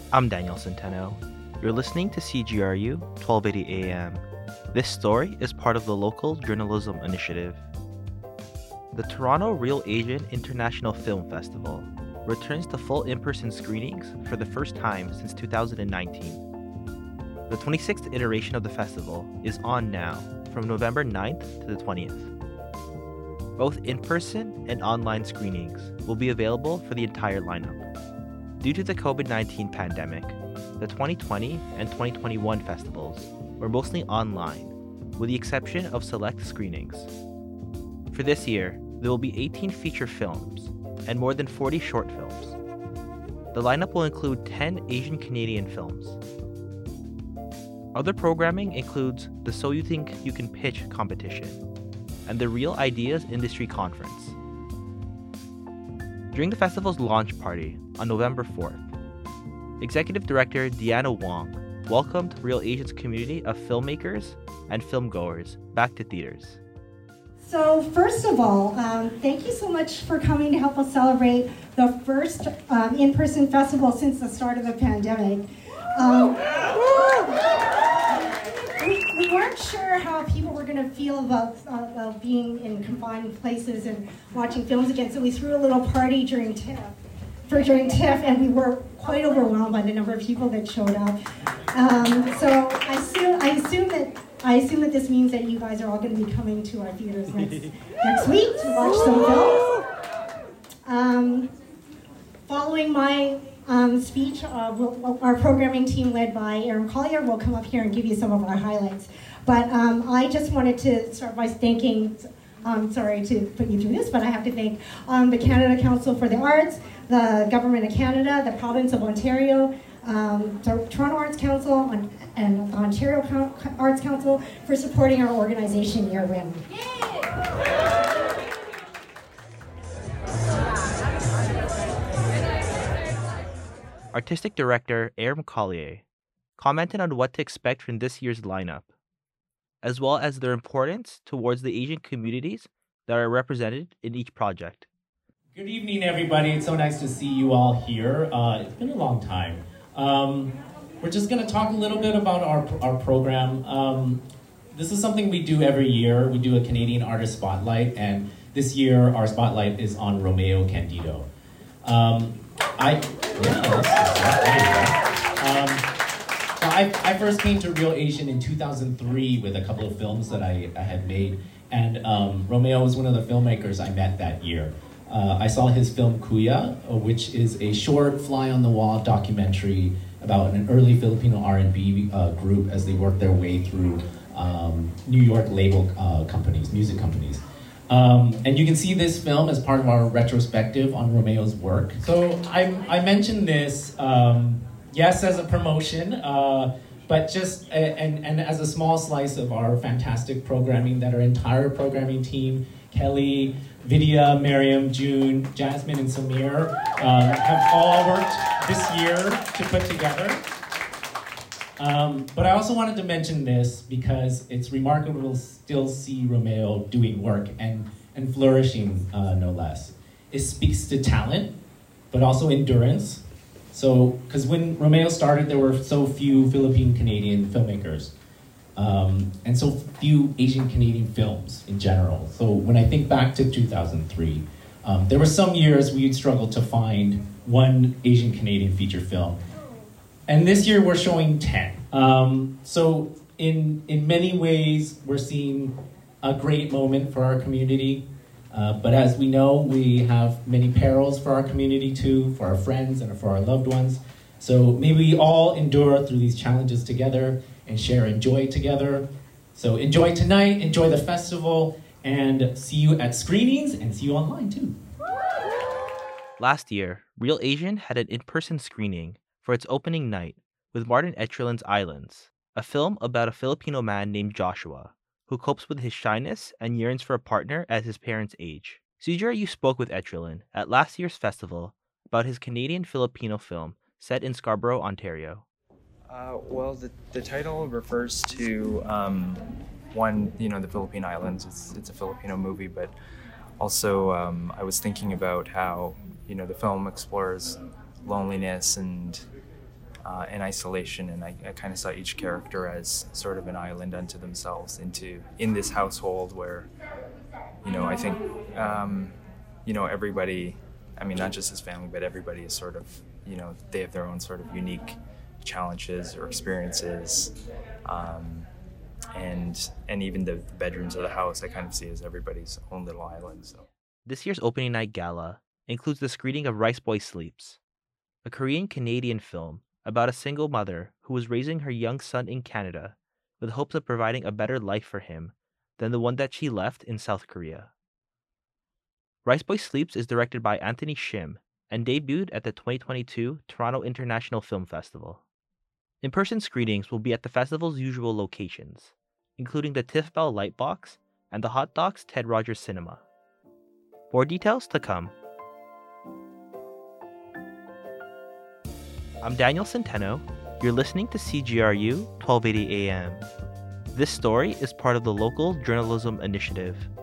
I'm Daniel Centeno. You're listening to CGRU 1280 AM. This story is part of the Local Journalism Initiative. The Toronto Real Asian International Film Festival returns to full in-person screenings for the first time since 2019. The 26th iteration of the festival is on now from November 9th to the 20th. Both in-person and online screenings will be available for the entire lineup. Due to the COVID-19 pandemic, the 2020 and 2021 festivals were mostly online, with the exception of select screenings. For this year, there will be 18 feature films and more than 40 short films. The lineup will include 10 Asian Canadian films. Other programming includes the So You Think You Can Pitch competition and the Real Ideas Industry Conference. During the festival's launch party on November 4th, Executive Director Deanna Wong welcomed Real Asian's community of filmmakers and filmgoers back to theaters. So first of all, thank you so much for coming to help us celebrate the first in-person festival since the start of the pandemic. We weren't sure how people were going to feel about being in confined places and watching films again, so we threw a little party during TIFF, and we were quite overwhelmed by the number of people that showed up. So I assume that this means that you guys are all going to be coming to our theaters next week to watch some films. Following my speech, our programming team led by Aaron Collier will come up here and give you some of our highlights. But I just wanted to start by thanking, sorry to put you through this, but I have to thank the Canada Council for the Arts, the Government of Canada, the Province of Ontario, the Toronto Arts Council, and the Ontario Arts Council for supporting our organization year-round. Artistic Director Aaron Collier commented on what to expect from this year's lineup, as well as their importance towards the Asian communities that are represented in each project. Good evening, everybody. It's so nice to see you all here. It's been a long time. We're just going to talk a little bit about our program. This is something we do every year. We do a Canadian Artist Spotlight, and this year our spotlight is on Romeo Candido. I first came to Real Asian in 2003 with a couple of films that I had made, and Romeo was one of the filmmakers I met that year. I saw his film Kuya, which is a short fly-on-the-wall documentary about an early Filipino R&B group as they work their way through New York label companies, music companies. And you can see this film as part of our retrospective on Romeo's work. So I mentioned this, yes, as a promotion, but just and as a small slice of our fantastic programming that our entire programming team, Kelly, Vidya, Miriam, June, Jasmine, and Samir have all worked this year to put together. But I also wanted to mention this because it's remarkable to still see Romeo doing work and flourishing, no less. It speaks to talent, but also endurance. So, because when Romeo started, there were so few Philippine-Canadian filmmakers. And so few Asian Canadian films in general. So when I think back to 2003, there were some years we'd struggle to find one Asian Canadian feature film. And this year we're showing 10. So in many ways, we're seeing a great moment for our community. But as we know, we have many perils for our community too, for our friends and for our loved ones. So may we all endure through these challenges together and share and joy together. So enjoy tonight, enjoy the festival, and see you at screenings and see you online too. Last year, Real Asian had an in-person screening for its opening night with Martin Etchelin's Islands, a film about a Filipino man named Joshua who copes with his shyness and yearns for a partner at his parents' age. CGRU spoke with Etchelin at last year's festival about his Canadian-Filipino film set in Scarborough, Ontario. Well, the title refers to the Philippine Islands. It's a Filipino movie, but also I was thinking about how the film explores loneliness and in isolation, and I kind of saw each character as sort of an island unto themselves in this household where, I think, everybody, I mean, not just his family, but everybody is sort of, they have their own sort of unique challenges or experiences. And even the bedrooms of the house, I kind of see as everybody's own little island. So This year's opening night gala includes the screening of Rice Boy Sleeps, a Korean-Canadian film about a single mother who was raising her young son in Canada with hopes of providing a better life for him than the one that she left in South Korea. Rice Boy Sleeps is directed by Anthony Shim and debuted at the 2022 Toronto International Film Festival. In-person screenings will be at the festival's usual locations, including the Tiff Bell Lightbox and the Hot Docs Ted Rogers Cinema. More details to come. I'm Daniel Centeno. You're listening to CGRU 1280 AM. This story is part of the Local Journalism Initiative.